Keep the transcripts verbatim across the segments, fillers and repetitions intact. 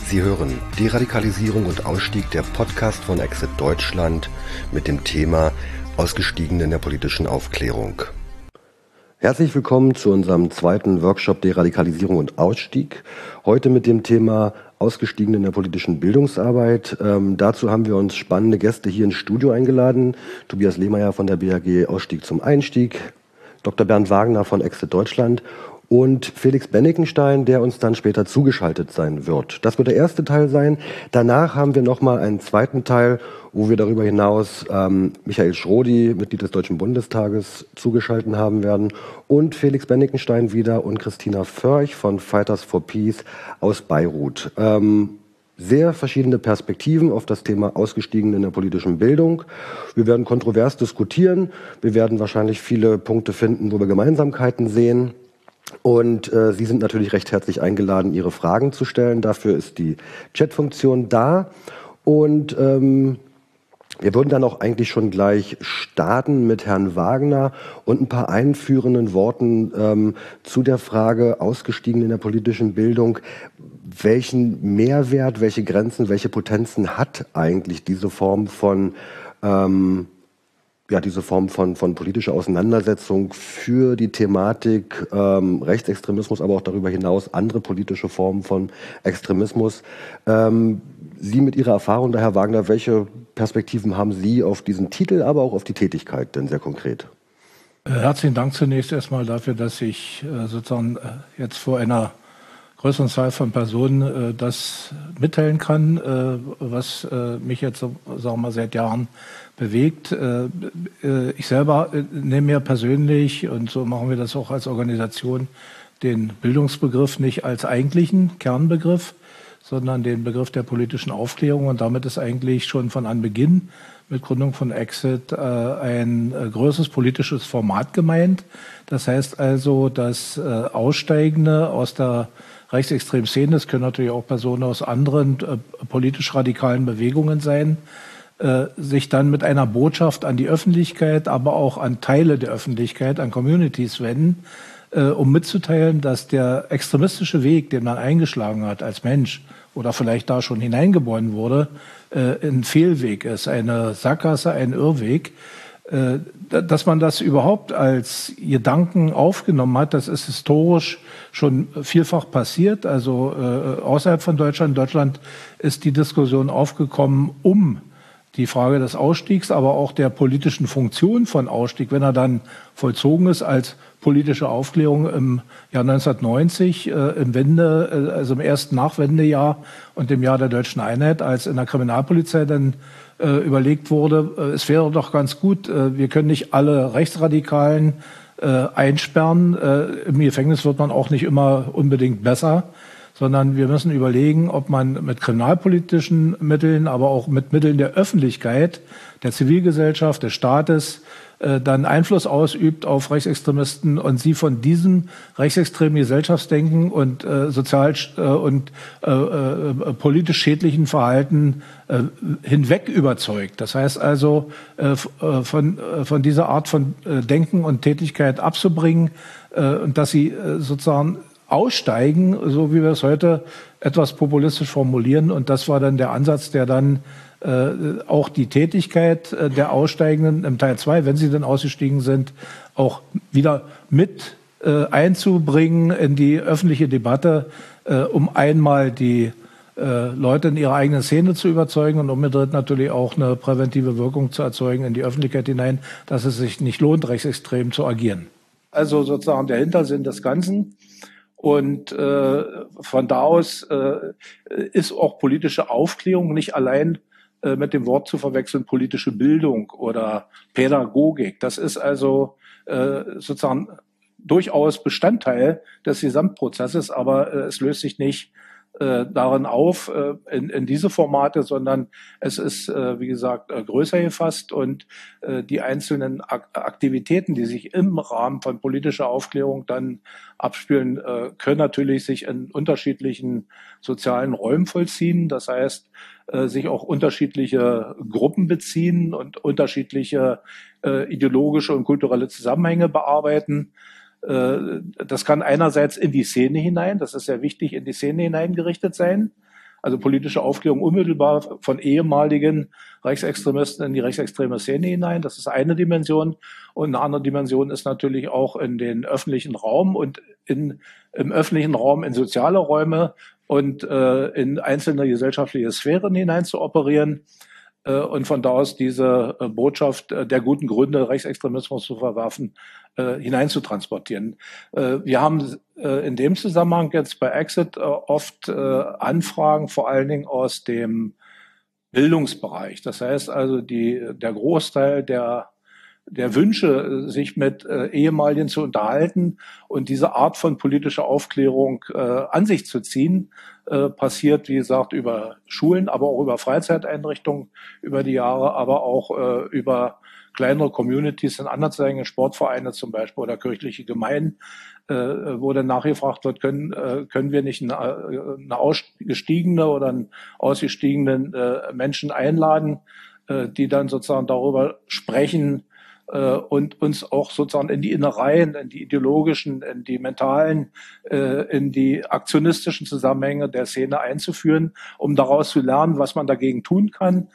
Sie hören Deradikalisierung und Ausstieg, der Podcast von Exit Deutschland mit dem Thema Ausgestiegen in der politischen Aufklärung. Herzlich willkommen zu unserem zweiten Workshop Deradikalisierung und Ausstieg. Heute mit dem Thema Ausgestiegen in der politischen Bildungsarbeit. Ähm, dazu haben wir uns spannende Gäste hier ins Studio eingeladen. Tobias Lehmeier von der B A G Ausstieg zum Einstieg, Doktor Bernd Wagner von Exit Deutschland und Felix Bennikenstein, der uns dann später zugeschaltet sein wird. Das wird der erste Teil sein. Danach haben wir nochmal einen zweiten Teil, wo wir darüber hinaus ähm, Michael Schrodi, Mitglied des Deutschen Bundestages, zugeschaltet haben werden und Felix Bennikenstein wieder und Christina Förch von Fighters for Peace aus Beirut. Ähm, Sehr verschiedene Perspektiven auf das Thema Ausgestiegen in der politischen Bildung. Wir werden kontrovers diskutieren. Wir werden wahrscheinlich viele Punkte finden, wo wir Gemeinsamkeiten sehen. Und äh, Sie sind natürlich recht herzlich eingeladen, Ihre Fragen zu stellen. Dafür ist die Chatfunktion da. Und ähm, wir würden dann auch eigentlich schon gleich starten mit Herrn Wagner und ein paar einführenden Worten ähm, zu der Frage Ausgestiegen in der politischen Bildung. Welchen Mehrwert, welche Grenzen, welche Potenzen hat eigentlich diese Form von ähm, ja, diese Form von, von politischer Auseinandersetzung für die Thematik ähm, Rechtsextremismus, aber auch darüber hinaus andere politische Formen von Extremismus. Ähm, Sie mit Ihrer Erfahrung, da Herr Wagner, welche Perspektiven haben Sie auf diesen Titel, aber auch auf die Tätigkeit denn sehr konkret? Herzlichen Dank zunächst erstmal dafür, dass ich äh, sozusagen äh, jetzt vor einer größeren Zahl von Personen äh, das mitteilen kann, äh, was äh, mich jetzt, sagen wir mal, seit Jahren bewegt. Äh, äh, ich selber äh, nehme mir persönlich, und so machen wir das auch als Organisation, den Bildungsbegriff nicht als eigentlichen Kernbegriff, sondern den Begriff der politischen Aufklärung. Und damit ist eigentlich schon von Anbeginn mit Gründung von Exit äh, ein äh, größeres politisches Format gemeint. Das heißt also, dass äh, Aussteigende aus der rechtsextremen Szene, es können natürlich auch Personen aus anderen äh, politisch radikalen Bewegungen sein, äh, sich dann mit einer Botschaft an die Öffentlichkeit, aber auch an Teile der Öffentlichkeit, an Communities wenden, äh, um mitzuteilen, dass der extremistische Weg, den man eingeschlagen hat als Mensch oder vielleicht da schon hineingeboren wurde, äh, ein Fehlweg ist, eine Sackgasse, ein Irrweg. Äh, dass man das überhaupt als Gedanken aufgenommen hat, das ist historisch schon vielfach passiert. Also äh, außerhalb von Deutschland. In Deutschland ist die Diskussion aufgekommen um die Frage des Ausstiegs, aber auch der politischen Funktion von Ausstieg, wenn er dann vollzogen ist als politische Aufklärung im Jahr neunzehnhundertneunzig, äh, im Wende, äh, also im ersten Nachwendejahr und im Jahr der deutschen Einheit, als in der Kriminalpolizei dann äh, überlegt wurde, äh, es wäre doch ganz gut, äh, wir können nicht alle Rechtsradikalen äh, einsperren. Äh, im Gefängnis wird man auch nicht immer unbedingt besser, sondern wir müssen überlegen, ob man mit kriminalpolitischen Mitteln, aber auch mit Mitteln der Öffentlichkeit, der Zivilgesellschaft, des Staates, äh, dann Einfluss ausübt auf Rechtsextremisten und sie von diesem rechtsextremen Gesellschaftsdenken und äh, sozial äh, und äh, äh, politisch schädlichen Verhalten äh, hinweg überzeugt. Das heißt also, äh, von, äh, von dieser Art von äh, Denken und Tätigkeit abzubringen äh, und dass sie äh, sozusagen aussteigen, so wie wir es heute etwas populistisch formulieren. Und das war dann der Ansatz, der dann äh, auch die Tätigkeit äh, der Aussteigenden im Teil zwei, wenn sie dann ausgestiegen sind, auch wieder mit äh, einzubringen in die öffentliche Debatte, äh, um einmal die äh, Leute in ihrer eigenen Szene zu überzeugen und umgedreht natürlich auch eine präventive Wirkung zu erzeugen in die Öffentlichkeit hinein, dass es sich nicht lohnt, rechtsextrem zu agieren. Also sozusagen der Hintersinn des Ganzen. Und äh, von da aus äh, ist auch politische Aufklärung nicht allein äh, mit dem Wort zu verwechseln, politische Bildung oder Pädagogik. Das ist also äh, sozusagen durchaus Bestandteil des Gesamtprozesses, aber äh, es löst sich nicht äh, darin auf, äh, in, in diese Formate, sondern es ist, äh, wie gesagt, äh, größer gefasst und äh, die einzelnen Ak- Aktivitäten, die sich im Rahmen von politischer Aufklärung dann abspielen, äh, können natürlich sich in unterschiedlichen sozialen Räumen vollziehen. Das heißt, äh, sich auch unterschiedliche Gruppen beziehen und unterschiedliche äh, ideologische und kulturelle Zusammenhänge bearbeiten. Das kann einerseits in die Szene hinein, das ist sehr wichtig, in die Szene hineingerichtet sein. also politische Aufklärung unmittelbar von ehemaligen Rechtsextremisten in die rechtsextreme Szene hinein. Das ist eine Dimension. Und eine andere Dimension ist natürlich auch in den öffentlichen Raum und in, im öffentlichen Raum in soziale Räume und äh, in einzelne gesellschaftliche Sphären hinein zu operieren. Und von da aus diese Botschaft der guten Gründe, Rechtsextremismus zu verwerfen, hineinzutransportieren. Wir haben in dem Zusammenhang jetzt bei Exit oft Anfragen, vor allen Dingen aus dem Bildungsbereich. Das heißt also, die, der Großteil der der Wünsche, sich mit äh, Ehemaligen zu unterhalten und diese Art von politischer Aufklärung äh, an sich zu ziehen, äh, passiert, wie gesagt, über Schulen, aber auch über Freizeiteinrichtungen über die Jahre, aber auch äh, über kleinere Communities in anderen Zusammenhängen, Sportvereine zum Beispiel oder kirchliche Gemeinden, äh, wo dann nachgefragt wird, können, äh, können wir nicht eine, eine ausgestiegene oder einen ausgestiegenen äh, Menschen einladen, äh, die dann sozusagen darüber sprechen, und uns auch sozusagen in die Innereien, in die ideologischen, in die mentalen, in die aktionistischen Zusammenhänge der Szene einzuführen, um daraus zu lernen, was man dagegen tun kann,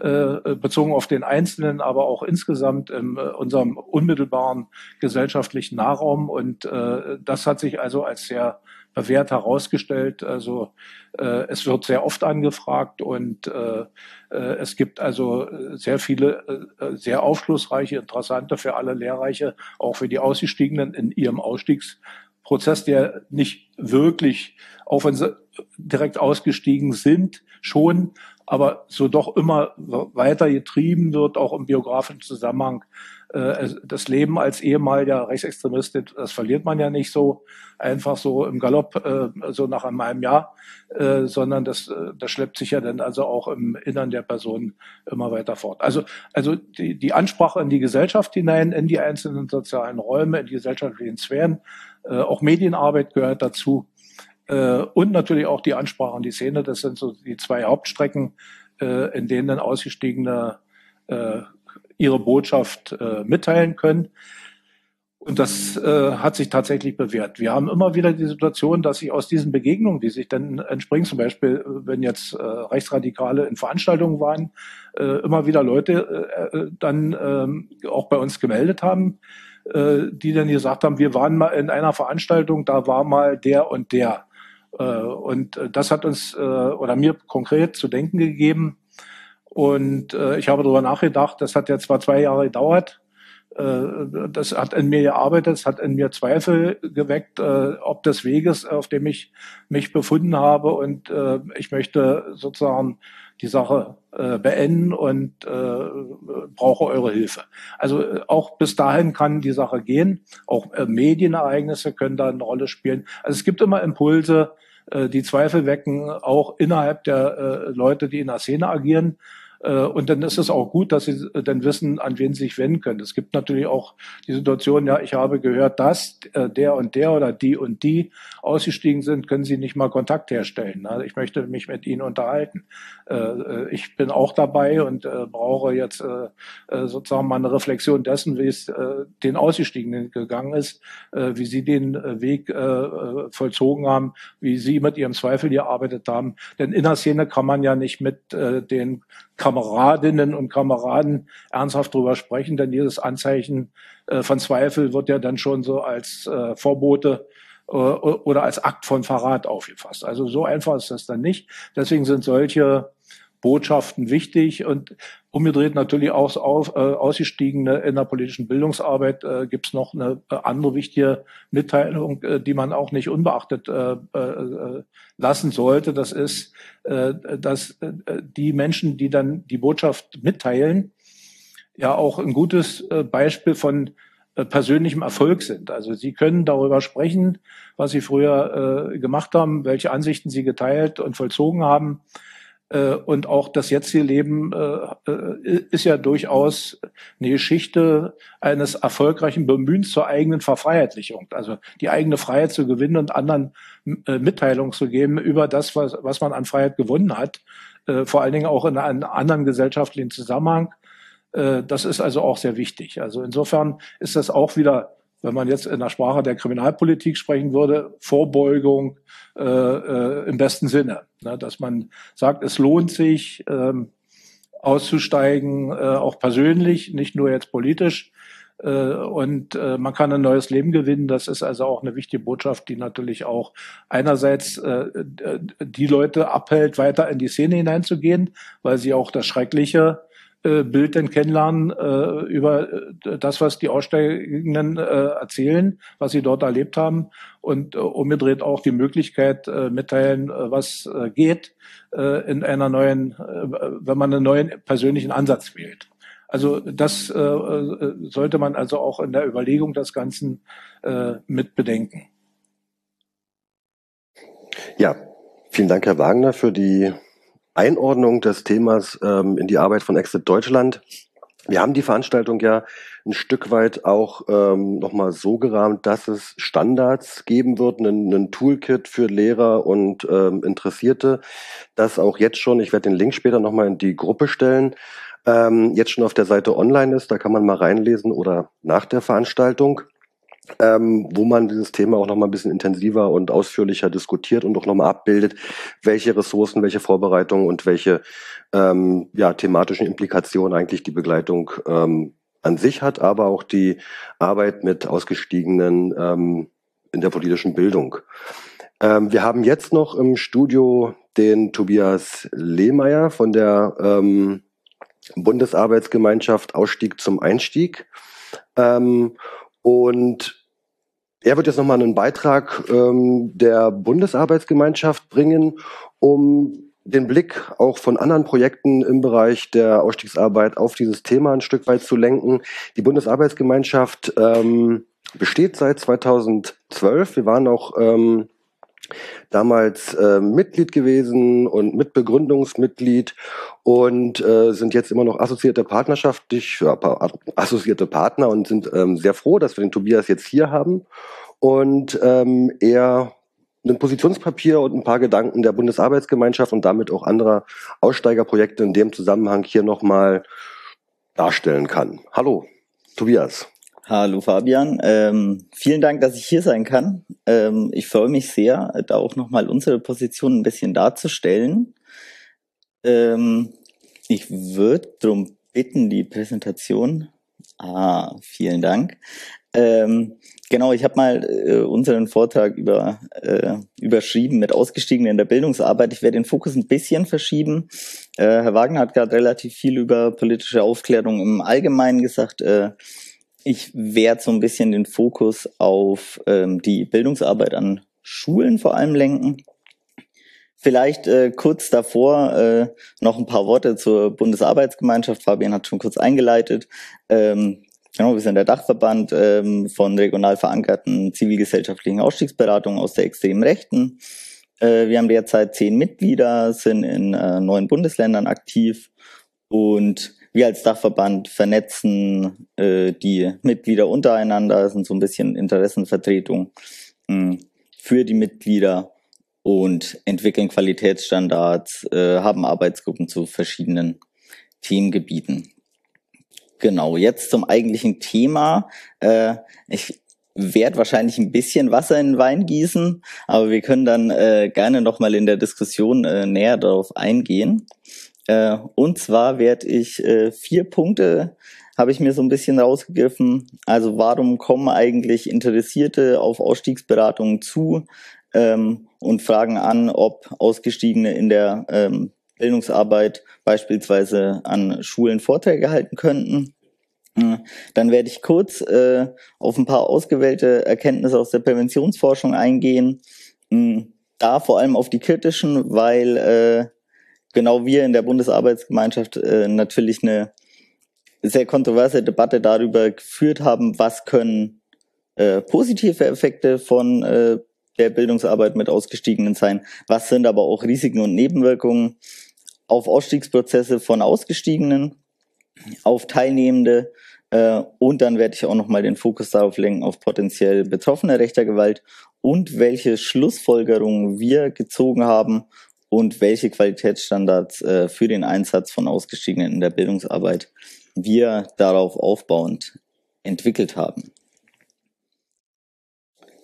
bezogen auf den Einzelnen, aber auch insgesamt in unserem unmittelbaren gesellschaftlichen Nahraum. Und das hat sich also als sehr bewährt herausgestellt. Also äh, es wird sehr oft angefragt und äh, äh, es gibt also sehr viele äh, sehr aufschlussreiche, interessante, für alle lehrreiche, auch für die Ausgestiegenen in ihrem Ausstiegsprozess, der nicht wirklich, auch wenn sie direkt ausgestiegen sind, schon, aber so doch immer weiter getrieben wird, auch im biografischen Zusammenhang. Das Leben als ehemaliger Rechtsextremist, das verliert man ja nicht so einfach so im Galopp, so nach einem halben Jahr, sondern das, das schleppt sich ja dann also auch im Innern der Person immer weiter fort. Also, also die, die Ansprache in die Gesellschaft hinein, in die einzelnen sozialen Räume, in die gesellschaftlichen Sphären, auch Medienarbeit gehört dazu. Und natürlich auch die Ansprache an die Szene, das sind so die zwei Hauptstrecken, in denen dann Ausgestiegene ihre Botschaft äh, mitteilen können. Und das äh, hat sich tatsächlich bewährt. Wir haben immer wieder die Situation, dass sich aus diesen Begegnungen, die sich dann entspringen, zum Beispiel, wenn jetzt äh, Rechtsradikale in Veranstaltungen waren, äh, immer wieder Leute äh, dann äh, auch bei uns gemeldet haben, äh, die dann gesagt haben, wir waren mal in einer Veranstaltung, da war mal der und der. Äh, und das hat uns äh, oder mir konkret zu denken gegeben. Und äh, ich habe darüber nachgedacht, das hat ja zwar zwei Jahre gedauert, äh, das hat in mir gearbeitet, es hat in mir Zweifel geweckt, äh, ob des Weges, auf dem ich mich befunden habe. Und äh, ich möchte sozusagen die Sache äh, beenden und äh, brauche eure Hilfe. Also äh, auch bis dahin kann die Sache gehen. Auch äh, Medienereignisse können da eine Rolle spielen. Also es gibt immer Impulse, äh, die Zweifel wecken, auch innerhalb der äh, Leute, die in der Szene agieren. Und dann ist es auch gut, dass sie dann wissen, an wen sie sich wenden können. Es gibt natürlich auch die Situation, ja, ich habe gehört, dass der und der oder die und die ausgestiegen sind, können Sie nicht mal Kontakt herstellen. Ich möchte mich mit Ihnen unterhalten. Ich bin auch dabei und brauche jetzt sozusagen mal eine Reflexion dessen, wie es den Ausgestiegenen gegangen ist, wie sie den Weg vollzogen haben, wie sie mit ihrem Zweifel gearbeitet haben. Denn in der Szene kann man ja nicht mit den Kameradinnen und Kameraden ernsthaft drüber sprechen, denn jedes Anzeichen äh, von Zweifel wird ja dann schon so als äh, Vorbote äh, oder als Akt von Verrat aufgefasst. Also so einfach ist das dann nicht. Deswegen sind solche Botschaften wichtig und umgedreht natürlich auch auf, äh, ausgestiegene in der politischen Bildungsarbeit äh, gibt es noch eine äh, andere wichtige Mitteilung, äh, die man auch nicht unbeachtet äh, äh, lassen sollte. Das ist, äh, dass äh, die Menschen, die dann die Botschaft mitteilen, ja auch ein gutes äh, Beispiel von äh, persönlichem Erfolg sind. Also sie können darüber sprechen, was sie früher äh, gemacht haben, welche Ansichten sie geteilt und vollzogen haben. Und auch das jetzige Leben äh, ist ja durchaus eine Geschichte eines erfolgreichen Bemühens zur eigenen Verfreiheitlichung. Also die eigene Freiheit zu gewinnen und anderen äh, Mitteilungen zu geben über das, was, was man an Freiheit gewonnen hat. Äh, vor allen Dingen auch in einem anderen gesellschaftlichen Zusammenhang. Äh, das ist also auch sehr wichtig. Also insofern ist das auch wieder wenn man jetzt in der Sprache der Kriminalpolitik sprechen würde, Vorbeugung äh, äh, im besten Sinne. Ne? Dass man sagt, es lohnt sich, ähm, auszusteigen, äh, auch persönlich, nicht nur jetzt politisch. Äh, und äh, man kann ein neues Leben gewinnen. Das ist also auch eine wichtige Botschaft, die natürlich auch einerseits äh, die Leute abhält, weiter in die Szene hineinzugehen, weil sie auch das schreckliche äh, Bild denn kennenlernen äh, über das, was die Aussteigenden äh, erzählen, was sie dort erlebt haben, und äh, umgedreht auch die Möglichkeit äh, mitteilen, äh, was äh, geht äh, in einer neuen, äh, wenn man einen neuen persönlichen Ansatz wählt. Also das äh, sollte man also auch in der Überlegung des Ganzen äh, mit bedenken. Ja, vielen Dank, Herr Wagner, für die Einordnung des Themas ähm, in die Arbeit von Exit Deutschland. Wir haben die Veranstaltung ja ein Stück weit auch ähm, nochmal so gerahmt, dass es Standards geben wird, einen, einen Toolkit für Lehrer und ähm, Interessierte, das auch jetzt schon, ich werde den Link später nochmal in die Gruppe stellen, ähm, jetzt schon auf der Seite online ist, da kann man mal reinlesen oder nach der Veranstaltung, ähm, wo man dieses Thema auch nochmal ein bisschen intensiver und ausführlicher diskutiert und auch nochmal abbildet, welche Ressourcen, welche Vorbereitungen und welche ähm, ja, thematischen Implikationen eigentlich die Begleitung ähm, an sich hat, aber auch die Arbeit mit Ausgestiegenen ähm, in der politischen Bildung. Ähm, wir haben jetzt noch im Studio den Tobias Lehmeier von der ähm, Bundesarbeitsgemeinschaft Ausstieg zum Einstieg. Ähm, und er wird jetzt nochmal einen Beitrag ähm, der Bundesarbeitsgemeinschaft bringen, um den Blick auch von anderen Projekten im Bereich der Ausstiegsarbeit auf dieses Thema ein Stück weit zu lenken. Die Bundesarbeitsgemeinschaft ähm, besteht seit zweitausendzwölf. Wir waren auch ähm, damals äh, Mitglied gewesen und Mitbegründungsmitglied und äh, sind jetzt immer noch assoziierte partnerschaftlich, ja, assoziierte Partner und sind ähm, sehr froh, dass wir den Tobias jetzt hier haben und ähm, er ein Positionspapier und ein paar Gedanken der Bundesarbeitsgemeinschaft und damit auch anderer Aussteigerprojekte in dem Zusammenhang hier nochmal darstellen kann. Hallo, Tobias. Hallo Fabian, ähm, vielen Dank, dass ich hier sein kann. Ähm, ich freue mich sehr, da auch nochmal unsere Position ein bisschen darzustellen. Ähm, ich würde darum bitten, die Präsentation. Ah, vielen Dank. Ähm, genau, ich habe mal äh, unseren Vortrag über, äh, überschrieben mit Ausgestiegenen in der Bildungsarbeit. Ich werde den Fokus ein bisschen verschieben. Äh, Herr Wagner hat gerade relativ viel über politische Aufklärung im Allgemeinen gesagt. Äh, Ich werde so ein bisschen den Fokus auf ähm, die Bildungsarbeit an Schulen vor allem lenken. Vielleicht äh, kurz davor äh, noch ein paar Worte zur Bundesarbeitsgemeinschaft. Fabian hat schon kurz eingeleitet. Ähm, genau, wir sind der Dachverband ähm, von regional verankerten zivilgesellschaftlichen Ausstiegsberatungen aus der extremen Rechten. Äh, wir haben derzeit zehn Mitglieder, sind in äh, neun Bundesländern aktiv und wir als Dachverband vernetzen äh, die Mitglieder untereinander, sind so ein bisschen Interessenvertretung mh, für die Mitglieder und entwickeln Qualitätsstandards, äh, haben Arbeitsgruppen zu verschiedenen Themengebieten. Genau, jetzt zum eigentlichen Thema. Äh, ich werde wahrscheinlich ein bisschen Wasser in den Wein gießen, aber wir können dann äh, gerne nochmal in der Diskussion äh, näher darauf eingehen. Äh, und zwar werde ich äh, vier Punkte, habe ich mir so ein bisschen rausgegriffen. Also warum kommen eigentlich Interessierte auf Ausstiegsberatungen zu ähm, und fragen an, ob Ausgestiegene in der ähm, Bildungsarbeit beispielsweise an Schulen Vorträge halten könnten. Dann werde ich kurz äh, auf ein paar ausgewählte Erkenntnisse aus der Präventionsforschung eingehen. Da vor allem auf die kritischen, weil äh, genau wir in der Bundesarbeitsgemeinschaft äh, natürlich eine sehr kontroverse Debatte darüber geführt haben, was können äh, positive Effekte von äh, der Bildungsarbeit mit Ausgestiegenen sein, was sind aber auch Risiken und Nebenwirkungen auf Ausstiegsprozesse von Ausgestiegenen, auf Teilnehmende äh, und dann werde ich auch nochmal den Fokus darauf lenken, auf potenziell Betroffene rechter Gewalt und welche Schlussfolgerungen wir gezogen haben und welche Qualitätsstandards äh, für den Einsatz von Ausgestiegenen in der Bildungsarbeit wir darauf aufbauend entwickelt haben.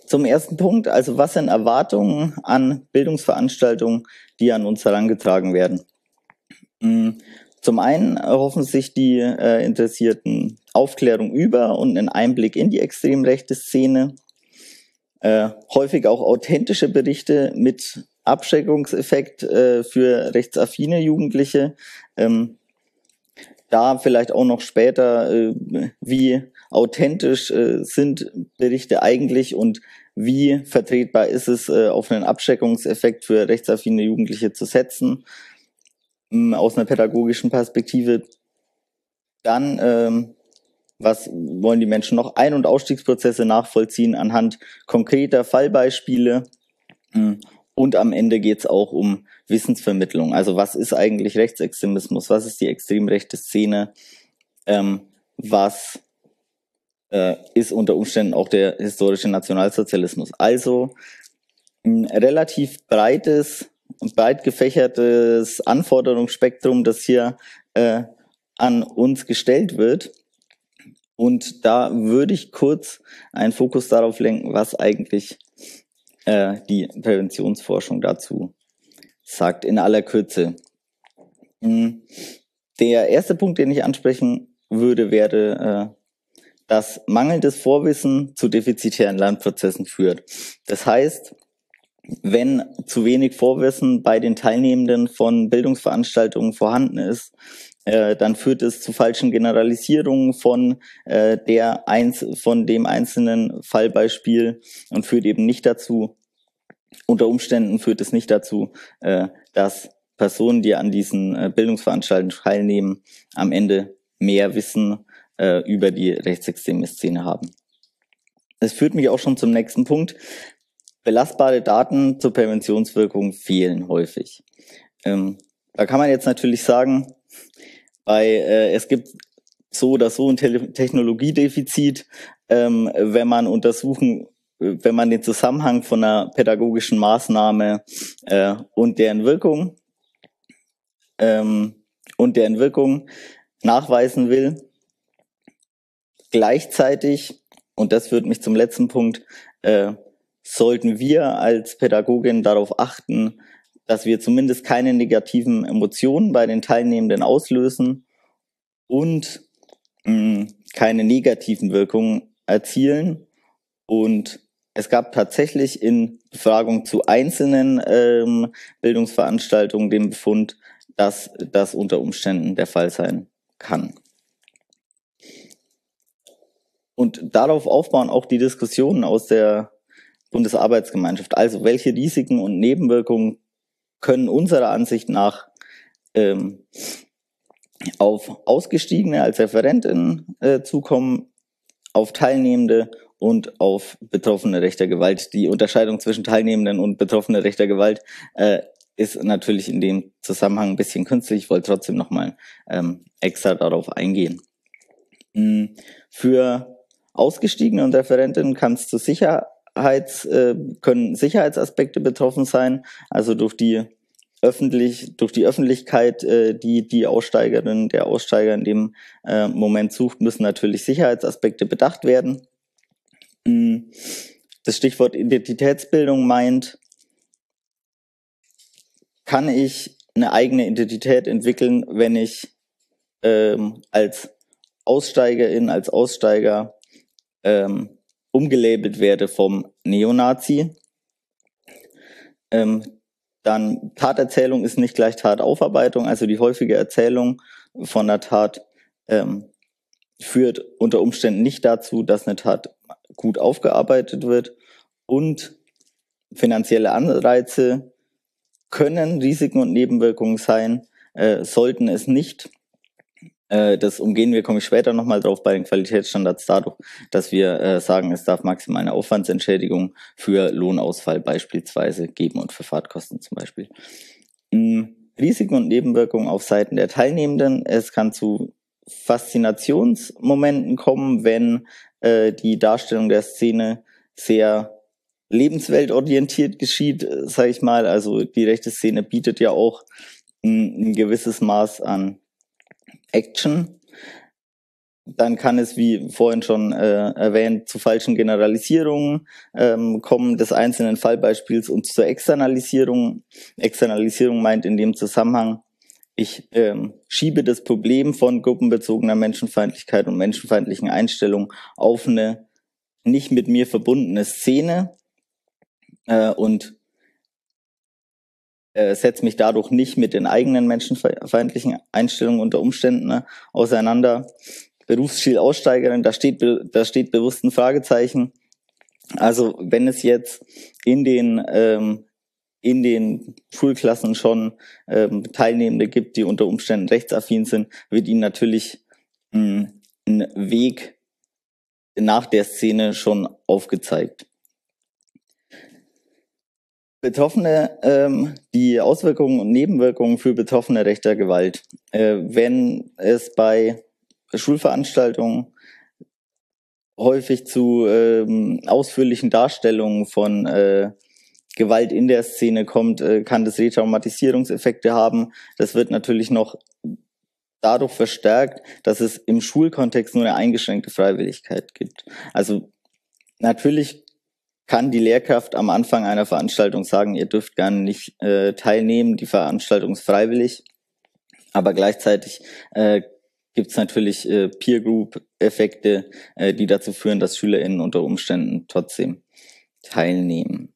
zum ersten Punkt, also was sind Erwartungen an Bildungsveranstaltungen, die an uns herangetragen werden? Zum einen erhoffen sich die äh, Interessierten Aufklärung über und einen Einblick in die extrem rechte Szene, äh, häufig auch authentische Berichte mit Abschreckungseffekt äh, für rechtsaffine Jugendliche, ähm, da vielleicht auch noch später, äh, wie authentisch äh, sind Berichte eigentlich und wie vertretbar ist es, äh, auf einen Abschreckungseffekt für rechtsaffine Jugendliche zu setzen, äh, aus einer pädagogischen Perspektive. Dann, ähm, was wollen die Menschen noch? Ein- und Ausstiegsprozesse nachvollziehen anhand konkreter Fallbeispiele. äh, Und am Ende geht es auch um Wissensvermittlung. Also was ist eigentlich Rechtsextremismus? Was ist die extrem rechte Szene? Ähm, was äh, ist unter Umständen auch der historische Nationalsozialismus? Also ein relativ breites, breit gefächertes Anforderungsspektrum, das hier äh, an uns gestellt wird. Und da würde ich kurz einen Fokus darauf lenken, was eigentlich die Präventionsforschung dazu sagt, in aller Kürze. Der erste Punkt, den ich ansprechen würde, wäre, dass mangelndes Vorwissen zu defizitären Lernprozessen führt. Das heißt, wenn zu wenig Vorwissen bei den Teilnehmenden von Bildungsveranstaltungen vorhanden ist, äh, dann führt es zu falschen Generalisierungen von, äh, der eins, von dem einzelnen Fallbeispiel und führt eben nicht dazu, unter Umständen führt es nicht dazu, äh, dass Personen, die an diesen äh, Bildungsveranstaltungen teilnehmen, am Ende mehr Wissen äh, über die rechtsextreme Szene haben. Das führt mich auch schon zum nächsten Punkt. Belastbare Daten zur Präventionswirkung fehlen häufig. Ähm, da kann man jetzt natürlich sagen, bei, äh, es gibt so oder so ein Te- Technologiedefizit, ähm, wenn man untersuchen, wenn man den Zusammenhang von einer pädagogischen Maßnahme äh, und deren Wirkung ähm, und deren Wirkung nachweisen will. Gleichzeitig, und das führt mich zum letzten Punkt, äh, sollten wir als Pädagogin darauf achten, dass wir zumindest keine negativen Emotionen bei den Teilnehmenden auslösen und mh, keine negativen Wirkungen erzielen. Und es gab tatsächlich in Befragung zu einzelnen ähm, Bildungsveranstaltungen den Befund, dass das unter Umständen der Fall sein kann. Und darauf aufbauen auch die Diskussionen aus der Bundesarbeitsgemeinschaft. Also welche Risiken und Nebenwirkungen können unserer Ansicht nach ähm, auf Ausgestiegene als Referentin äh, zukommen, auf Teilnehmende und auf Betroffene rechter Gewalt. Die Unterscheidung zwischen Teilnehmenden und Betroffene rechter Gewalt äh, ist natürlich in dem Zusammenhang ein bisschen künstlich. Ich wollte trotzdem nochmal ähm, extra darauf eingehen. Mhm. Für Ausgestiegene und Referentinnen kann es zu Sicherheits, äh, können Sicherheitsaspekte betroffen sein, also durch die öffentlich, durch die Öffentlichkeit, äh, die die Aussteigerin, der Aussteiger in dem äh, Moment sucht, müssen natürlich Sicherheitsaspekte bedacht werden. Das Stichwort Identitätsbildung meint, kann ich eine eigene Identität entwickeln, wenn ich ähm, als Aussteigerin, als Aussteiger ähm, umgelabelt werde vom Neonazi. Ähm, dann Taterzählung ist nicht gleich Tataufarbeitung, also die häufige Erzählung von der Tat ähm, führt unter Umständen nicht dazu, dass eine Tat gut aufgearbeitet wird, und finanzielle Anreize können Risiken und Nebenwirkungen sein, äh, sollten es nicht. Äh, das umgehen wir, komme ich später nochmal drauf bei den Qualitätsstandards dadurch, dass wir äh, sagen, es darf maximal eine Aufwandsentschädigung für Lohnausfall beispielsweise geben und für Fahrtkosten zum Beispiel. Ähm, Risiken und Nebenwirkungen auf Seiten der Teilnehmenden. Es kann zu Faszinationsmomenten kommen, wenn äh, die Darstellung der Szene sehr lebensweltorientiert geschieht, sage ich mal. Also die rechte Szene bietet ja auch ein, ein gewisses Maß an Action. dann kann es, wie vorhin schon äh, erwähnt, zu falschen Generalisierungen ähm, kommen des einzelnen Fallbeispiels und zur Externalisierung. Externalisierung meint in dem Zusammenhang, ich ähm, schiebe das Problem von gruppenbezogener Menschenfeindlichkeit und menschenfeindlichen Einstellungen auf eine nicht mit mir verbundene Szene äh, und äh, setze mich dadurch nicht mit den eigenen menschenfeindlichen Einstellungen unter Umständen ne, auseinander. Berufszielaussteigerin, da steht, da steht bewusst ein Fragezeichen. Also wenn es jetzt in den ähm, in den Schulklassen schon ähm, Teilnehmende gibt, die unter Umständen rechtsaffin sind, wird ihnen natürlich mh, ein Weg nach der Szene schon aufgezeigt. Betroffene, ähm, die Auswirkungen und Nebenwirkungen für Betroffene rechter Gewalt. Äh, wenn es bei Schulveranstaltungen häufig zu ähm, ausführlichen Darstellungen von äh, Gewalt in der Szene kommt, äh, kann das Retraumatisierungseffekte haben. Das wird natürlich noch dadurch verstärkt, dass es im Schulkontext nur eine eingeschränkte Freiwilligkeit gibt. Also natürlich kann die Lehrkraft am Anfang einer Veranstaltung sagen, ihr dürft gerne nicht äh, teilnehmen, die Veranstaltung ist freiwillig, aber gleichzeitig äh, gibt es natürlich äh, Peer-Group-Effekte, äh, die dazu führen, dass SchülerInnen unter Umständen trotzdem teilnehmen.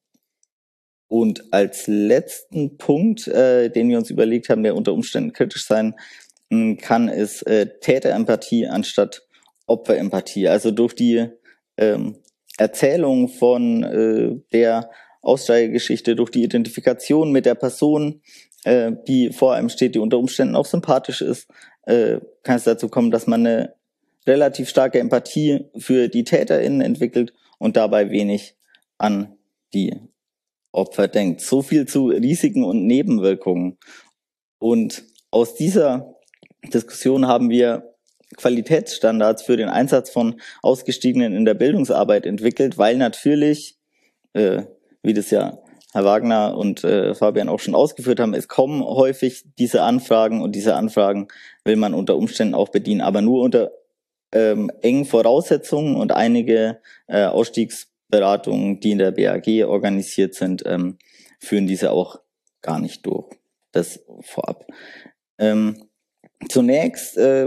Und als letzten Punkt, äh, den wir uns überlegt haben, der unter Umständen kritisch sein mh, kann, ist äh, Täterempathie anstatt Opferempathie. Also durch die ähm, Erzählung von äh, der Aussteigergeschichte, durch die Identifikation mit der Person, äh, die vor einem steht, die unter Umständen auch sympathisch ist, äh, kann es dazu kommen, dass man eine relativ starke Empathie für die TäterInnen entwickelt und dabei wenig an die Opfer denkt. So viel zu Risiken und Nebenwirkungen. Und aus dieser Diskussion haben wir Qualitätsstandards für den Einsatz von Ausgestiegenen in der Bildungsarbeit entwickelt, weil natürlich, äh, wie das ja Herr Wagner und äh, Fabian auch schon ausgeführt haben, es kommen häufig diese Anfragen und diese Anfragen will man unter Umständen auch bedienen, aber nur unter ähm, engen Voraussetzungen und einige äh, Ausstiegsberatungen, die in der B A G organisiert sind, ähm, führen diese auch gar nicht durch. Das vorab. Ähm, zunächst äh,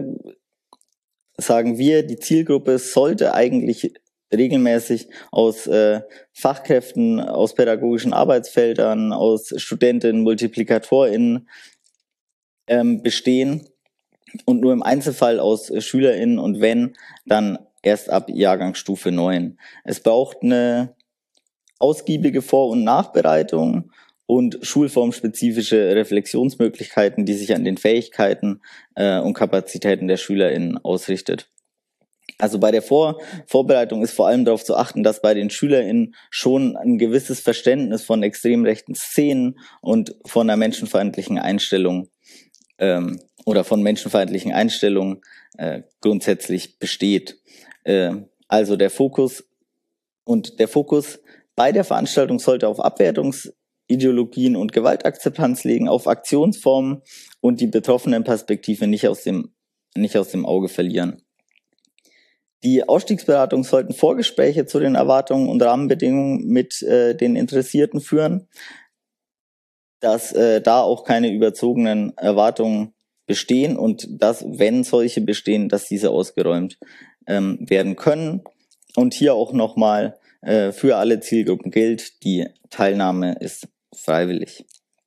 sagen wir, die Zielgruppe sollte eigentlich regelmäßig aus äh, Fachkräften, aus pädagogischen Arbeitsfeldern, aus Studentinnen, MultiplikatorInnen ähm, bestehen und nur im Einzelfall aus äh, SchülerInnen und wenn, dann erst ab Jahrgangsstufe neun. Es braucht eine ausgiebige Vor- und Nachbereitung und schulformspezifische Reflexionsmöglichkeiten, die sich an den Fähigkeiten äh, und Kapazitäten der SchülerInnen ausrichtet. Also bei der Vor- Vorbereitung ist vor allem darauf zu achten, dass bei den SchülerInnen schon ein gewisses Verständnis von extrem rechten Szenen und von einer menschenfeindlichen Einstellung ähm, oder von menschenfeindlichen Einstellungen äh, grundsätzlich besteht. Äh, also der Fokus und der Fokus bei der Veranstaltung sollte auf Abwertungsideologien und Gewaltakzeptanz legen, auf Aktionsformen und die betroffenen Perspektive nicht aus dem, nicht aus dem Auge verlieren. Die Ausstiegsberatungen sollten Vorgespräche zu den Erwartungen und Rahmenbedingungen mit äh, den Interessierten führen, dass äh, da auch keine überzogenen Erwartungen bestehen und dass, wenn solche bestehen, dass diese ausgeräumt ähm, werden können. Und hier auch nochmal äh, für alle Zielgruppen gilt, die Teilnahme ist freiwillig.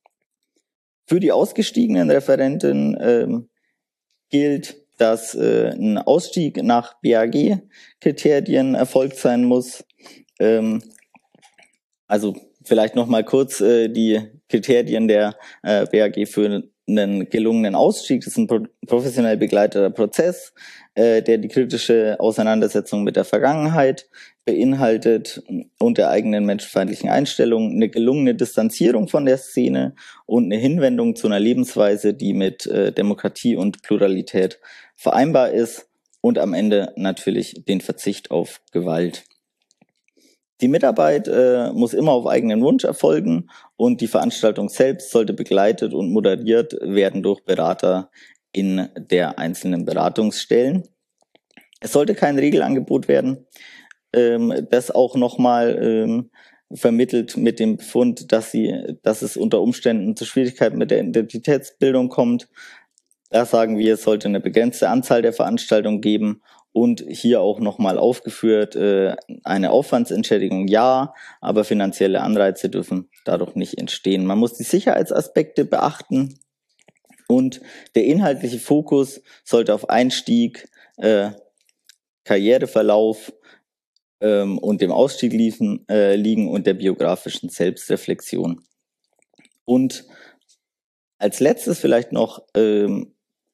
Für die ausgestiegenen Referenten ähm, gilt, dass äh, ein Ausstieg nach B A G-Kriterien erfolgt sein muss. Ähm, also vielleicht nochmal kurz äh, die Kriterien der äh, B A G für einen gelungenen Ausstieg. Das ist ein pro- professionell begleiteter Prozess, äh, der die kritische Auseinandersetzung mit der Vergangenheit beinhaltet und der eigenen menschenfeindlichen Einstellung, eine gelungene Distanzierung von der Szene und eine Hinwendung zu einer Lebensweise, die mit äh, Demokratie und Pluralität vereinbar ist und am Ende natürlich den Verzicht auf Gewalt. Die Mitarbeit äh, muss immer auf eigenen Wunsch erfolgen und die Veranstaltung selbst sollte begleitet und moderiert werden durch Berater in der einzelnen Beratungsstellen. Es sollte kein Regelangebot werden, ähm, das auch nochmal ähm, vermittelt mit dem Befund, dass sie, dass es unter Umständen zu Schwierigkeiten mit der Identitätsbildung kommt. Da sagen wir, es sollte eine begrenzte Anzahl der Veranstaltungen geben und hier auch nochmal aufgeführt, äh, eine Aufwandsentschädigung ja, aber finanzielle Anreize dürfen dadurch nicht entstehen. Man muss die Sicherheitsaspekte beachten und der inhaltliche Fokus sollte auf Einstieg, äh, Karriereverlauf ähm, und dem Ausstieg liefen, äh, liegen und der biografischen Selbstreflexion. Und als letztes vielleicht noch ähm,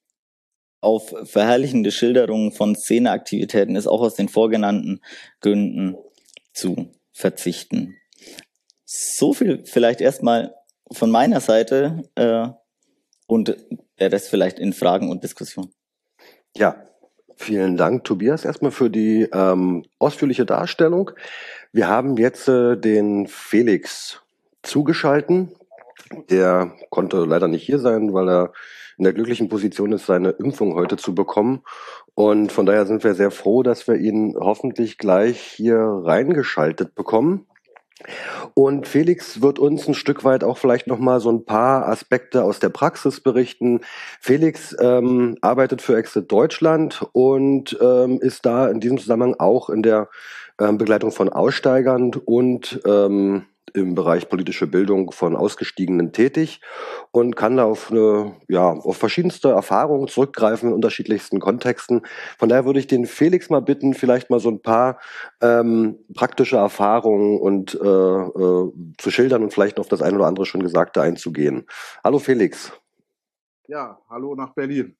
auf verherrlichende Schilderungen von Szeneaktivitäten ist auch aus den vorgenannten Gründen zu verzichten. So viel vielleicht erstmal von meiner Seite äh, und der Rest vielleicht in Fragen und Diskussionen. Ja, vielen Dank, Tobias, erstmal für die ähm, ausführliche Darstellung. Wir haben jetzt äh, den Felix zugeschalten. Der konnte leider nicht hier sein, weil er in der glücklichen Position ist, seine Impfung heute zu bekommen. Und von daher sind wir sehr froh, dass wir ihn hoffentlich gleich hier reingeschaltet bekommen. Und Felix wird uns ein Stück weit auch vielleicht nochmal so ein paar Aspekte aus der Praxis berichten. Felix ähm, arbeitet für Exit Deutschland und ähm, ist da in diesem Zusammenhang auch in der ähm, Begleitung von Aussteigern und ähm, im Bereich politische Bildung von Ausgestiegenen tätig und kann da auf eine, ja, auf verschiedenste Erfahrungen zurückgreifen in unterschiedlichsten Kontexten. Von daher würde ich den Felix mal bitten, vielleicht mal so ein paar ähm, praktische Erfahrungen und äh, äh, zu schildern und vielleicht auf das ein oder andere schon Gesagte einzugehen. Hallo Felix. Ja, hallo nach Berlin.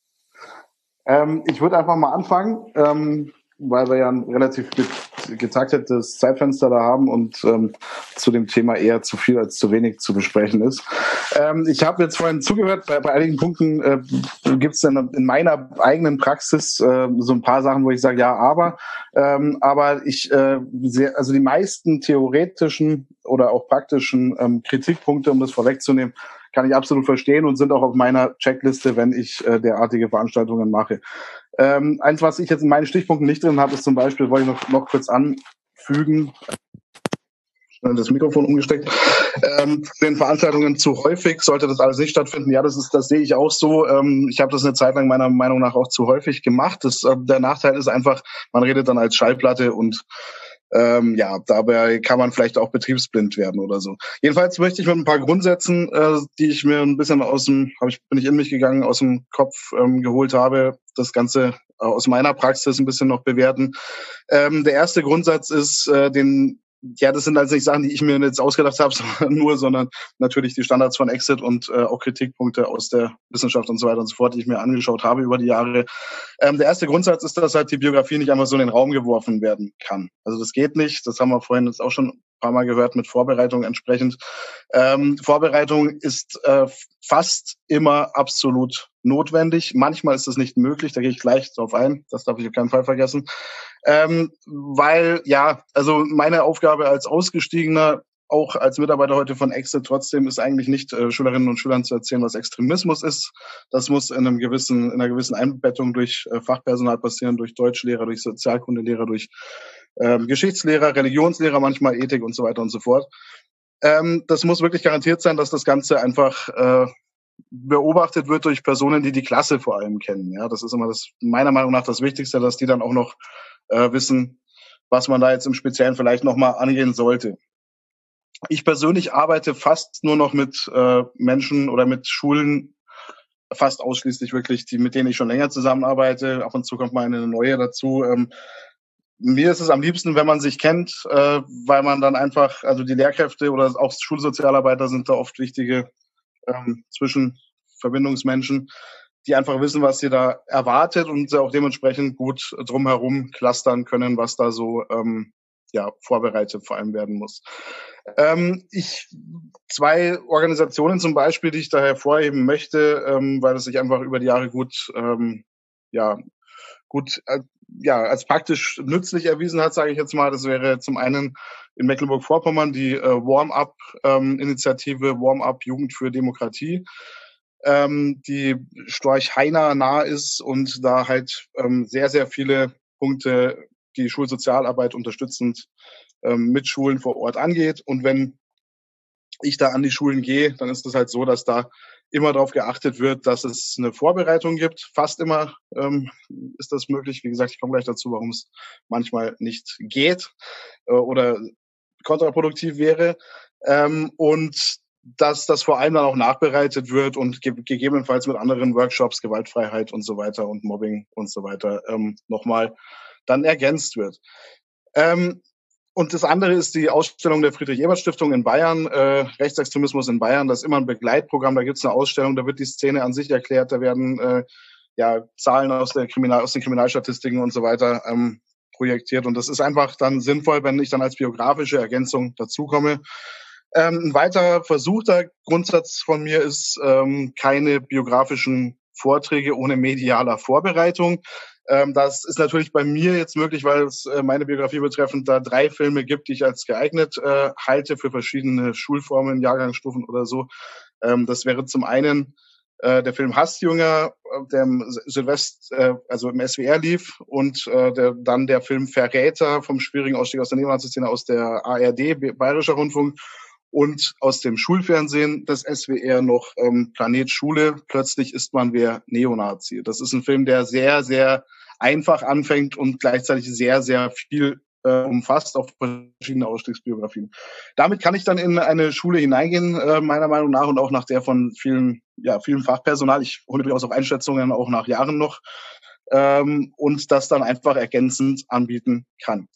Ähm, ich würde einfach mal anfangen, ähm, weil wir ja ein relativ getaktetes Zeitfenster da haben und ähm, zu dem Thema eher zu viel als zu wenig zu besprechen ist. Ähm, ich habe jetzt vorhin zugehört, bei, bei einigen Punkten äh, gibt es dann in meiner eigenen Praxis äh, so ein paar Sachen, wo ich sage, ja, aber, ähm, aber ich, äh, sehr, also die meisten theoretischen oder auch praktischen ähm, Kritikpunkte, um das vorwegzunehmen, kann ich absolut verstehen und sind auch auf meiner Checkliste, wenn ich äh, derartige Veranstaltungen mache. Ähm, eins, was ich jetzt in meinen Stichpunkten nicht drin habe, ist zum Beispiel, wollte ich noch, noch kurz anfügen, schnell das Mikrofon umgesteckt, ähm, den Veranstaltungen zu häufig sollte das alles nicht stattfinden. Ja, das ist, das sehe ich auch so. Ähm, ich habe das eine Zeit lang meiner Meinung nach auch zu häufig gemacht. Das, äh, der Nachteil ist einfach, man redet dann als Schallplatte und Ähm, ja, dabei kann man vielleicht auch betriebsblind werden oder so. Jedenfalls möchte ich mit ein paar Grundsätzen, äh, die ich mir ein bisschen aus dem, hab ich, bin ich in mich gegangen, aus dem Kopf ähm, geholt habe, das Ganze äh, aus meiner Praxis ein bisschen noch bewerten. Ähm, der erste Grundsatz ist, äh, den ja, das sind also nicht Sachen, die ich mir jetzt ausgedacht habe, sondern nur, sondern natürlich die Standards von Exit und äh, auch Kritikpunkte aus der Wissenschaft und so weiter und so fort, die ich mir angeschaut habe über die Jahre. Ähm, der erste Grundsatz ist, dass halt die Biografie nicht einfach so in den Raum geworfen werden kann. Also das geht nicht. Das haben wir vorhin jetzt auch schon ein paar Mal gehört mit Vorbereitung entsprechend. Ähm, Vorbereitung ist äh, fast immer absolut notwendig. Manchmal ist es nicht möglich, da gehe ich gleich drauf ein. Das darf ich auf keinen Fall vergessen. Ähm, weil, ja, also meine Aufgabe als Ausgestiegener, auch als Mitarbeiter heute von Exit trotzdem, ist eigentlich nicht, äh, Schülerinnen und Schülern zu erzählen, was Extremismus ist. Das muss in einem gewissen, in einer gewissen Einbettung durch äh, Fachpersonal passieren, durch Deutschlehrer, durch Sozialkundelehrer, durch ähm, Geschichtslehrer, Religionslehrer, manchmal Ethik und so weiter und so fort. Ähm, das muss wirklich garantiert sein, dass das Ganze einfach äh, beobachtet wird durch Personen, die die Klasse vor allem kennen. Ja, das ist immer das, meiner Meinung nach das Wichtigste, dass die dann auch noch äh, wissen, was man da jetzt im Speziellen vielleicht nochmal angehen sollte. Ich persönlich arbeite fast nur noch mit äh, Menschen oder mit Schulen, fast ausschließlich wirklich, die, mit denen ich schon länger zusammenarbeite. Ab und zu kommt mal eine neue dazu. Ähm, mir ist es am liebsten, wenn man sich kennt, äh, weil man dann einfach, also die Lehrkräfte oder auch Schulsozialarbeiter sind da oft wichtige ähm, Zwischenverbindungsmenschen, die einfach wissen, was sie da erwartet und sie auch dementsprechend gut drumherum clustern können, was da so ähm, ja vorbereitet vor allem werden muss. Ähm, ich zwei Organisationen zum Beispiel, die ich da hervorheben möchte, ähm, weil es sich einfach über die Jahre gut ähm, ja gut äh, ja als praktisch nützlich erwiesen hat, sage ich jetzt mal. Das wäre zum einen in Mecklenburg-Vorpommern die äh, Warm-Up-Initiative, ähm, Warm-Up Jugend für Demokratie. ähm, die Storch Heiner nah ist und da halt ähm, sehr, sehr viele Punkte die Schulsozialarbeit unterstützend ähm, mit Schulen vor Ort angeht. Und wenn ich da an die Schulen gehe, dann ist es halt so, dass da immer darauf geachtet wird, dass es eine Vorbereitung gibt. Fast immer ähm, ist das möglich. Wie gesagt, ich komme gleich dazu, warum es manchmal nicht geht äh, oder kontraproduktiv wäre. Ähm, und dass das vor allem dann auch nachbereitet wird und ge- gegebenenfalls mit anderen Workshops, Gewaltfreiheit und so weiter und Mobbing und so weiter ähm, nochmal dann ergänzt wird. Ähm, und das andere ist die Ausstellung der Friedrich-Ebert-Stiftung in Bayern, äh, Rechtsextremismus in Bayern. Das ist immer ein Begleitprogramm, da gibt es eine Ausstellung, da wird die Szene an sich erklärt, da werden äh, ja Zahlen aus, der Kriminal- aus den Kriminalstatistiken und so weiter ähm, projektiert. Und das ist einfach dann sinnvoll, wenn ich dann als biografische Ergänzung dazukomme. Ähm, ein weiterer versuchter Grundsatz von mir ist ähm, keine biografischen Vorträge ohne medialer Vorbereitung. Ähm, das ist natürlich bei mir jetzt möglich, weil es äh, meine Biografie betreffend da drei Filme gibt, die ich als geeignet äh, halte für verschiedene Schulformen, Jahrgangsstufen oder so. Ähm, das wäre zum einen äh, der Film Hassjünger, der im Silvest, äh, also im S W R lief, und äh, der, dann der Film Verräter vom schwierigen Ausstieg aus der Neonazi-Szene aus der A R D, Bayerischer Rundfunk, und aus dem Schulfernsehen des S W R noch ähm, Planet Schule, plötzlich ist man wer Neonazi. Das ist ein Film, der sehr, sehr einfach anfängt und gleichzeitig sehr, sehr viel äh, umfasst, auf verschiedene Ausstiegsbiografien. Damit kann ich dann in eine Schule hineingehen, äh, meiner Meinung nach, und auch nach der von vielen, ja, vielen Fachpersonal. Ich hole durchaus auf Einschätzungen auch nach Jahren noch, ähm, und das dann einfach ergänzend anbieten kann.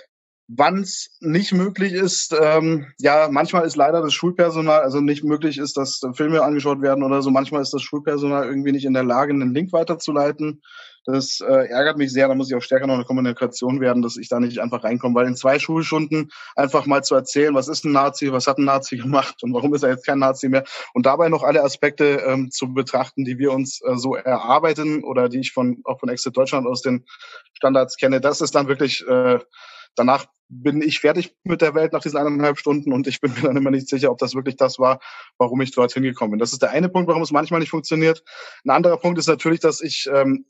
Wann es nicht möglich ist, ähm, ja, manchmal ist leider das Schulpersonal, also nicht möglich ist, dass Filme angeschaut werden oder so. Manchmal ist das Schulpersonal irgendwie nicht in der Lage, einen Link weiterzuleiten. Das äh, ärgert mich sehr. Da muss ich auch stärker noch eine Kommunikation werden, dass ich da nicht einfach reinkomme. Weil in zwei Schulstunden einfach mal zu erzählen, was ist ein Nazi, was hat ein Nazi gemacht und warum ist er jetzt kein Nazi mehr, und dabei noch alle Aspekte ähm, zu betrachten, die wir uns äh, so erarbeiten oder die ich von auch von Exit Deutschland aus den Standards kenne, das ist dann wirklich äh, danach bin ich fertig mit der Welt nach diesen eineinhalb Stunden und ich bin mir dann immer nicht sicher, ob das wirklich das war, warum ich dorthin gekommen bin. Das ist der eine Punkt, warum es manchmal nicht funktioniert. Ein anderer Punkt ist natürlich, dass ich, ähm,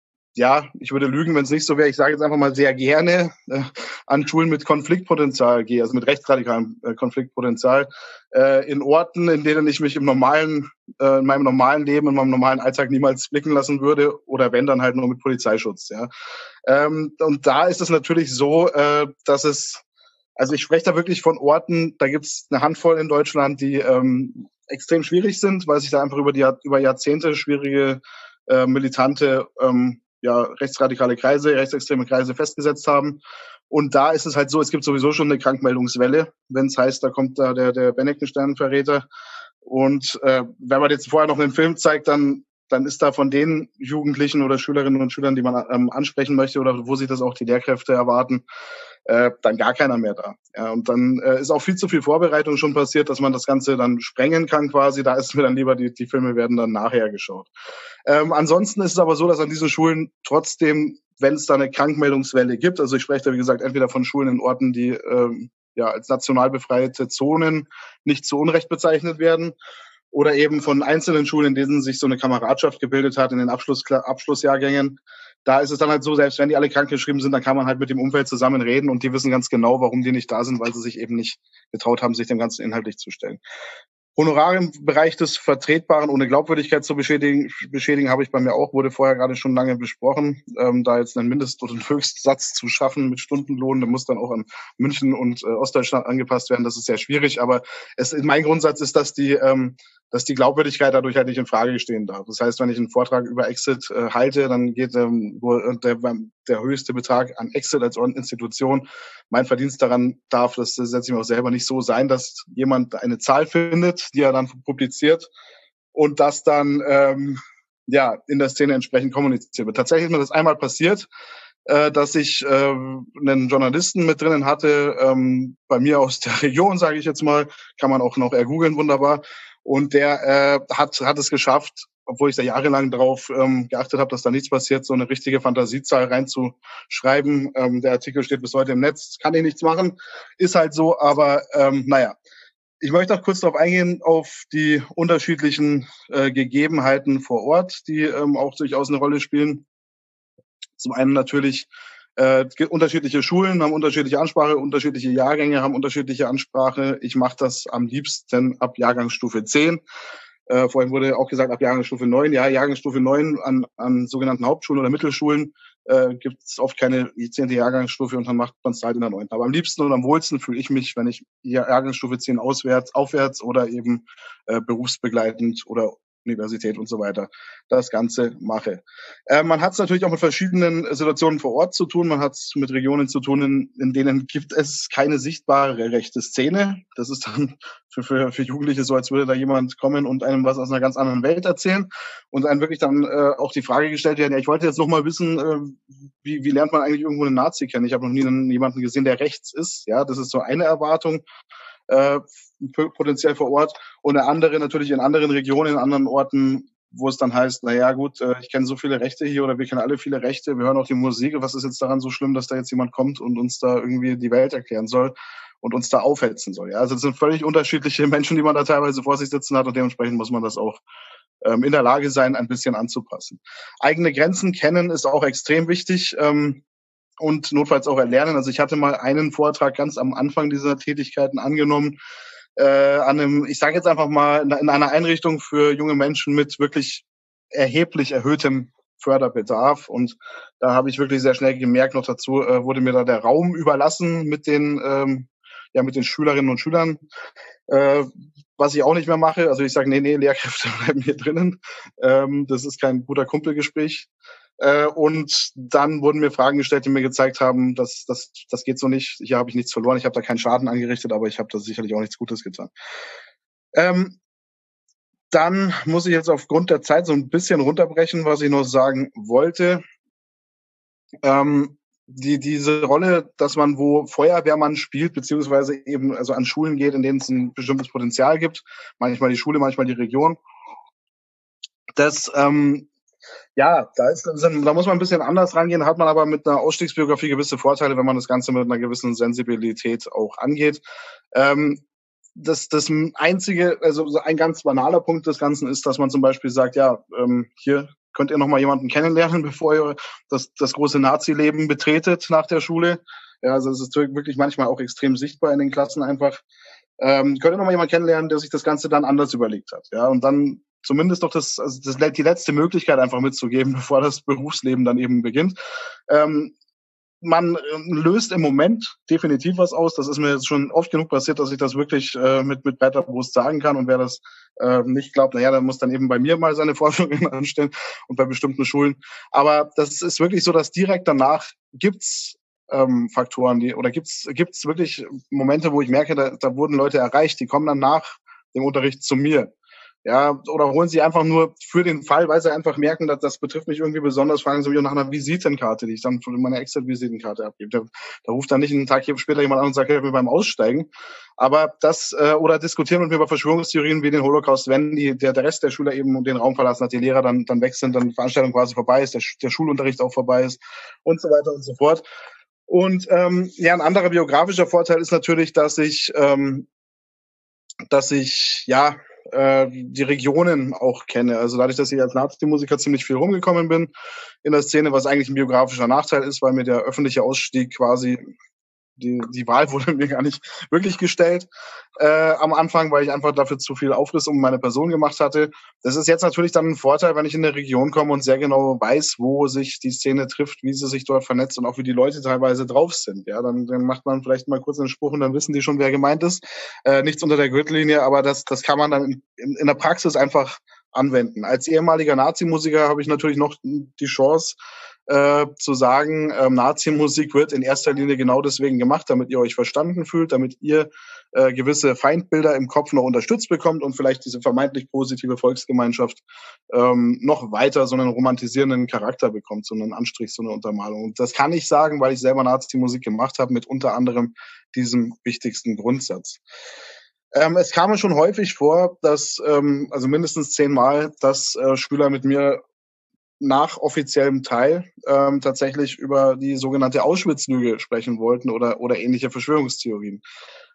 ja, ich würde lügen, wenn es nicht so wäre, ich sage jetzt einfach mal sehr gerne äh, an Schulen mit Konfliktpotenzial gehe, also mit rechtsradikalem äh, Konfliktpotenzial, äh, in Orten, in denen ich mich im normalen, äh, in meinem normalen Leben, in meinem normalen Alltag niemals blicken lassen würde, oder wenn, dann halt nur mit Polizeischutz, ja. Ähm, und da ist es natürlich so, äh, dass es, also ich spreche da wirklich von Orten, da gibt es eine Handvoll in Deutschland, die ähm, extrem schwierig sind, weil sich da einfach über die über Jahrzehnte schwierige äh, militante ähm, ja, rechtsradikale Kreise, rechtsextreme Kreise festgesetzt haben. Und da ist es halt so, es gibt sowieso schon eine Krankmeldungswelle, wenn es heißt, da kommt da der, der Benneckenstern-Verräter. Und äh, wenn man jetzt vorher noch einen Film zeigt, dann dann ist da von den Jugendlichen oder Schülerinnen und Schülern, die man ähm, ansprechen möchte oder wo sich das auch die Lehrkräfte erwarten, äh, dann gar keiner mehr da. Ja, und dann äh, ist auch viel zu viel Vorbereitung schon passiert, dass man das Ganze dann sprengen kann quasi. Da ist mir dann lieber, die, die Filme werden dann nachher geschaut. Ähm, ansonsten ist es aber so, dass an diesen Schulen trotzdem, wenn es da eine Krankmeldungswelle gibt, also ich spreche da wie gesagt entweder von Schulen in Orten, die ähm, ja als national befreite Zonen nicht zu Unrecht bezeichnet werden, oder eben von einzelnen Schulen, in denen sich so eine Kameradschaft gebildet hat in den Abschluss, Abschlussjahrgängen. Da ist es dann halt so, selbst wenn die alle krankgeschrieben sind, dann kann man halt mit dem Umfeld zusammen reden und die wissen ganz genau, warum die nicht da sind, weil sie sich eben nicht getraut haben, sich dem Ganzen inhaltlich zu stellen. Honorare im Bereich des Vertretbaren ohne Glaubwürdigkeit zu beschädigen, beschädigen habe ich bei mir auch, wurde vorher gerade schon lange besprochen. Ähm, da jetzt einen Mindest- oder einen Höchstsatz zu schaffen mit Stundenlohn, der muss dann auch an München und äh, Ostdeutschland angepasst werden. Das ist sehr schwierig, aber es, mein Grundsatz ist, dass die, ähm, dass die Glaubwürdigkeit dadurch halt nicht in Frage stehen darf. Das heißt, wenn ich einen Vortrag über Exit äh, halte, dann geht ähm, wo, der, der höchste Betrag an Exit als Institution. Mein Verdienst daran darf, das setze ich mir auch selber, nicht so sein, dass jemand eine Zahl findet, die er dann publiziert und das dann ähm, ja in der Szene entsprechend kommuniziert wird. Tatsächlich ist mir das einmal passiert, äh, dass ich äh, einen Journalisten mit drinnen hatte, ähm, bei mir aus der Region, sage ich jetzt mal, kann man auch noch ergoogeln, wunderbar. Und der äh, hat hat es geschafft, obwohl ich da jahrelang darauf ähm, geachtet habe, dass da nichts passiert, so eine richtige Fantasiezahl reinzuschreiben. Ähm, der Artikel steht bis heute im Netz, kann ich nichts machen, ist halt so, aber ähm, naja. ich möchte auch kurz darauf eingehen, auf die unterschiedlichen äh, Gegebenheiten vor Ort, die ähm, auch durchaus eine Rolle spielen. Zum einen natürlich äh, unterschiedliche Schulen haben unterschiedliche Ansprache, unterschiedliche Jahrgänge haben unterschiedliche Ansprache. Ich mache das am liebsten ab Jahrgangsstufe zehn. Äh, vorhin wurde auch gesagt, ab Jahrgangsstufe neun. Ja, Jahrgangsstufe neun an, an sogenannten Hauptschulen oder Mittelschulen äh, gibt es oft keine zehnte Jahrgangsstufe und dann macht man es halt in der neunten. Aber am liebsten und am wohlsten fühle ich mich, wenn ich Jahrgangsstufe zehn auswärts, aufwärts oder eben äh, berufsbegleitend oder Universität und so weiter das Ganze mache. Äh, man hat es natürlich auch mit verschiedenen Situationen vor Ort zu tun. Man hat es mit Regionen zu tun, in, in denen gibt es keine sichtbare rechte Szene. Das ist dann für, für, für Jugendliche so, als würde da jemand kommen und einem was aus einer ganz anderen Welt erzählen und einem wirklich dann äh, auch die Frage gestellt werden, ja, ich wollte jetzt noch mal wissen, äh, wie, wie lernt man eigentlich irgendwo einen Nazi kennen? Ich habe noch nie einen, jemanden gesehen, der rechts ist. Ja, das ist so eine Erwartung. Äh, potenziell vor Ort und eine andere natürlich in anderen Regionen, in anderen Orten, wo es dann heißt, na ja, gut, äh, ich kenne so viele Rechte hier oder wir kennen alle viele Rechte, wir hören auch die Musik, was ist jetzt daran so schlimm, dass da jetzt jemand kommt und uns da irgendwie die Welt erklären soll und uns da aufhetzen soll. Ja, also das sind völlig unterschiedliche Menschen, die man da teilweise vor sich sitzen hat und dementsprechend muss man das auch ähm, in der Lage sein, ein bisschen anzupassen. Eigene Grenzen kennen ist auch extrem wichtig. Ähm, und notfalls auch erlernen. Also ich hatte mal einen Vortrag ganz am Anfang dieser Tätigkeiten angenommen, äh, an einem, ich sage jetzt einfach mal, in einer Einrichtung für junge Menschen mit wirklich erheblich erhöhtem Förderbedarf. Und da habe ich wirklich sehr schnell gemerkt, noch dazu äh, wurde mir da der Raum überlassen mit den, ähm, ja, mit den Schülerinnen und Schülern, äh, was ich auch nicht mehr mache. Also ich sage, nee, nee, Lehrkräfte bleiben hier drinnen. Ähm, das ist kein guter Kumpelgespräch. Äh, und dann wurden mir Fragen gestellt, die mir gezeigt haben, dass das das geht so nicht. Hier habe ich nichts verloren, ich habe da keinen Schaden angerichtet, aber ich habe da sicherlich auch nichts Gutes getan. Ähm, dann muss ich jetzt aufgrund der Zeit so ein bisschen runterbrechen, was ich noch sagen wollte. Ähm, die diese Rolle, dass man wo Feuerwehrmann spielt, beziehungsweise eben also an Schulen geht, in denen es ein bestimmtes Potenzial gibt, manchmal die Schule, manchmal die Region. Das ähm, Ja, da ist, da muss man ein bisschen anders rangehen, hat man aber mit einer Ausstiegsbiografie gewisse Vorteile, wenn man das Ganze mit einer gewissen Sensibilität auch angeht. Ähm, das, das einzige, also ein ganz banaler Punkt des Ganzen ist, dass man zum Beispiel sagt, ja, ähm, hier könnt ihr noch mal jemanden kennenlernen, bevor ihr das, das große Nazi-Leben betretet nach der Schule. Ja, also es ist wirklich manchmal auch extrem sichtbar in den Klassen einfach. Ähm, könnt ihr noch mal jemanden kennenlernen, der sich das Ganze dann anders überlegt hat. Ja, und dann zumindest doch das, also das, die letzte Möglichkeit einfach mitzugeben, bevor das Berufsleben dann eben beginnt. Ähm, man löst im Moment definitiv was aus. Das ist mir jetzt schon oft genug passiert, dass ich das wirklich äh, mit mit breiter Brust sagen kann. Und wer das äh, nicht glaubt, naja, der muss dann eben bei mir mal seine Vorführungen anstellen und bei bestimmten Schulen. Aber das ist wirklich so, dass direkt danach gibt's ähm, Faktoren, die oder gibt's gibt's wirklich Momente, wo ich merke, da, da wurden Leute erreicht, die kommen dann nach dem Unterricht zu mir. Ja, oder holen sie einfach nur für den Fall, weil sie einfach merken, dass das betrifft mich irgendwie besonders, fragen sie mich nach einer Visitenkarte, die ich dann von meiner Exit-Visitenkarte abgebe. Da, da ruft dann nicht einen Tag später jemand an und sagt, helf mir beim Aussteigen. Aber das, äh, oder diskutieren mit mir über Verschwörungstheorien wie den Holocaust, wenn die, der, der Rest der Schüler eben den Raum verlassen hat, die Lehrer dann, dann weg sind, dann die Veranstaltung quasi vorbei ist, der, der Schulunterricht auch vorbei ist und so weiter und so fort. Und ähm, ja, ein anderer biografischer Vorteil ist natürlich, dass ich, ähm, dass ich, ja, die Regionen auch kenne. Also dadurch, dass ich als Nazi-Musiker ziemlich viel rumgekommen bin in der Szene, was eigentlich ein biografischer Nachteil ist, weil mir der öffentliche Ausstieg quasi, die, die Wahl wurde mir gar nicht wirklich gestellt äh, am Anfang, weil ich einfach dafür zu viel Aufriss um meine Person gemacht hatte. Das ist jetzt natürlich dann ein Vorteil, wenn ich in der Region komme und sehr genau weiß, wo sich die Szene trifft, wie sie sich dort vernetzt und auch wie die Leute teilweise drauf sind. Ja, dann, dann macht man vielleicht mal kurz einen Spruch und dann wissen die schon, wer gemeint ist. Äh, nichts unter der Gürtellinie, aber das, das kann man dann in, in, in der Praxis einfach anwenden. Als ehemaliger Nazi-Musiker habe ich natürlich noch die Chance, äh, zu sagen, ähm, Nazi-Musik wird in erster Linie genau deswegen gemacht, damit ihr euch verstanden fühlt, damit ihr äh, gewisse Feindbilder im Kopf noch unterstützt bekommt und vielleicht diese vermeintlich positive Volksgemeinschaft ähm, noch weiter so einen romantisierenden Charakter bekommt, so einen Anstrich, so eine Untermalung. Und das kann ich sagen, weil ich selber Nazi-Musik gemacht habe, mit unter anderem diesem wichtigsten Grundsatz. Ähm, es kam mir schon häufig vor, dass, ähm, also mindestens zehnmal, dass äh, Schüler mit mir nach offiziellem Teil ähm, tatsächlich über die sogenannte Auschwitz-Lüge sprechen wollten oder oder ähnliche Verschwörungstheorien.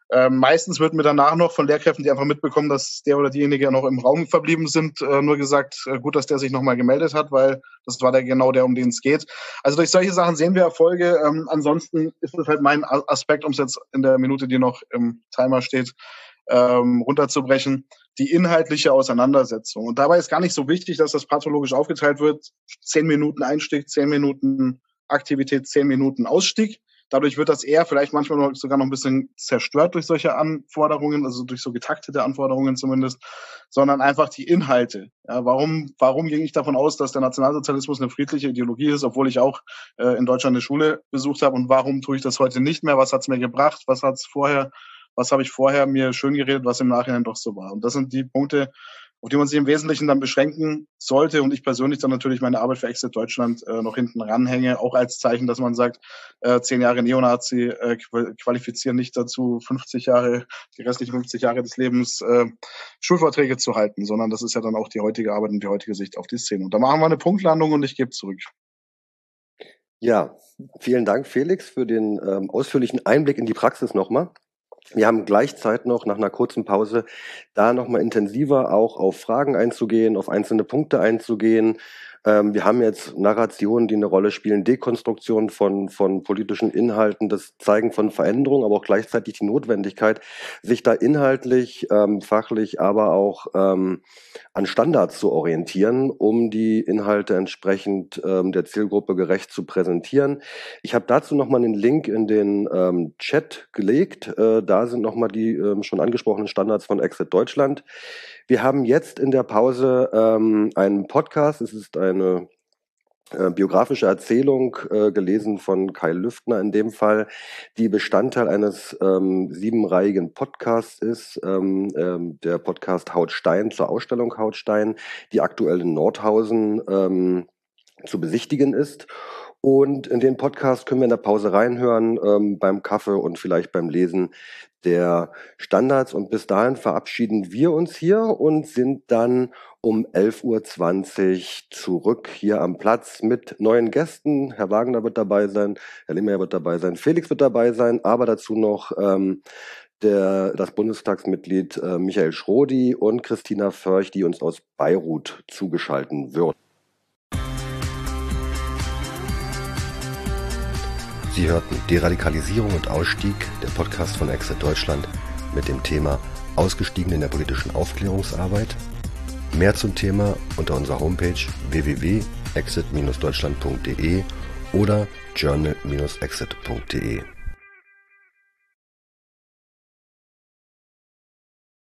Äh, meistens wird mir danach noch von Lehrkräften, die einfach mitbekommen, dass der oder diejenige noch im Raum verblieben sind, äh, nur gesagt, äh, gut, dass der sich nochmal gemeldet hat, weil das war der genau der, um den es geht. Also durch solche Sachen sehen wir Erfolge. Ähm, ansonsten ist es halt mein Aspekt, um es jetzt in der Minute, die noch im Timer steht, ähm, runterzubrechen, die inhaltliche Auseinandersetzung. Und dabei ist gar nicht so wichtig, dass das pathologisch aufgeteilt wird. Zehn Minuten Einstieg, zehn Minuten Aktivität, zehn Minuten Ausstieg. Dadurch wird das eher vielleicht manchmal noch, sogar noch ein bisschen zerstört durch solche Anforderungen, also durch so getaktete Anforderungen zumindest, sondern einfach die Inhalte. Ja, warum, warum ging ich davon aus, dass der Nationalsozialismus eine friedliche Ideologie ist, obwohl ich auch äh, in Deutschland eine Schule besucht habe, und warum tue ich das heute nicht mehr? Was hat's mir gebracht? Was hat's vorher, was habe ich vorher mir schön geredet, was im Nachhinein doch so war? Und das sind die Punkte, auf die man sich im Wesentlichen dann beschränken sollte, und ich persönlich dann natürlich meine Arbeit für Exit Deutschland äh, noch hinten ranhänge, auch als Zeichen, dass man sagt, äh, zehn Jahre Neonazi äh, qualifizieren nicht dazu, fünfzig Jahre, die restlichen fünfzig Jahre des Lebens äh, Schulvorträge zu halten, sondern das ist ja dann auch die heutige Arbeit und die heutige Sicht auf die Szene. Und da machen wir eine Punktlandung und ich gebe zurück. Ja, vielen Dank, Felix, für den ähm, ausführlichen Einblick in die Praxis nochmal. Wir haben gleichzeitig noch nach einer kurzen Pause da nochmal intensiver auch auf Fragen einzugehen, auf einzelne Punkte einzugehen. Ähm, wir haben jetzt Narrationen, die eine Rolle spielen, Dekonstruktion von, von politischen Inhalten, das Zeigen von Veränderungen, aber auch gleichzeitig die Notwendigkeit, sich da inhaltlich, ähm, fachlich, aber auch ähm, an Standards zu orientieren, um die Inhalte entsprechend ähm, der Zielgruppe gerecht zu präsentieren. Ich habe dazu nochmal einen Link in den ähm, Chat gelegt. Äh, da sind nochmal die ähm, schon angesprochenen Standards von Exit Deutschland. Wir haben jetzt in der Pause ähm, einen Podcast. Es ist eine äh, biografische Erzählung, äh, gelesen von Kai Lüftner in dem Fall, die Bestandteil eines ähm, siebenreihigen Podcasts ist. Ähm, ähm, der Podcast Hautstein zur Ausstellung Hautstein, die aktuell in Nordhausen ähm, zu besichtigen ist. Und in den Podcast können wir in der Pause reinhören, ähm, beim Kaffee und vielleicht beim Lesen der Standards. Und bis dahin verabschieden wir uns hier und sind dann um elf Uhr zwanzig zurück hier am Platz mit neuen Gästen. Herr Wagner wird dabei sein, Herr Lehmeyer wird dabei sein, Felix wird dabei sein, aber dazu noch ähm, der, das Bundestagsmitglied äh, Michael Schrodi und Christina Förch, die uns aus Beirut zugeschalten wird. Sie hörten Deradikalisierung und Ausstieg, der Podcast von Exit Deutschland mit dem Thema Ausgestiegen in der politischen Aufklärungsarbeit. Mehr zum Thema unter unserer Homepage w w w punkt exit Bindestrich deutschland punkt d e oder journal Bindestrich exit punkt d e.